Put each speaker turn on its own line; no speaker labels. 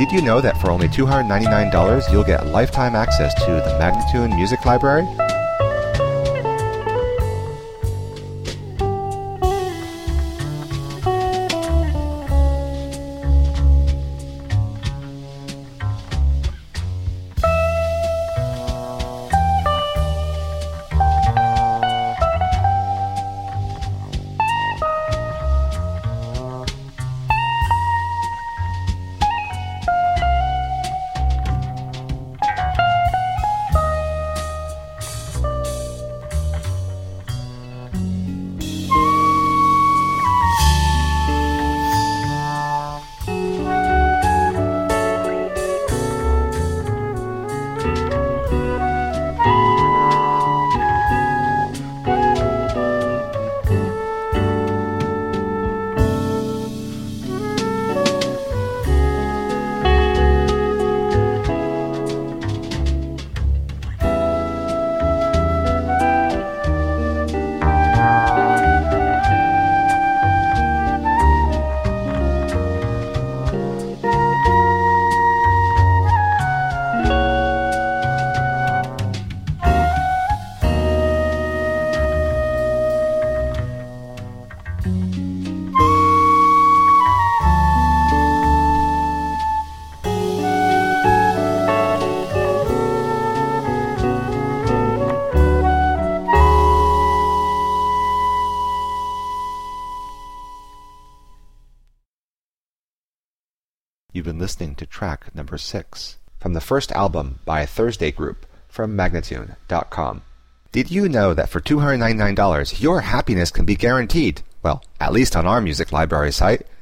Did you know that for only $299 you'll get lifetime access to the Magnatune Music Library? You've been listening to track number 6 from the first album by Thursday Group from Magnatune.com. Did you know that for $299 your happiness can be guaranteed? Well, at least on our music library site.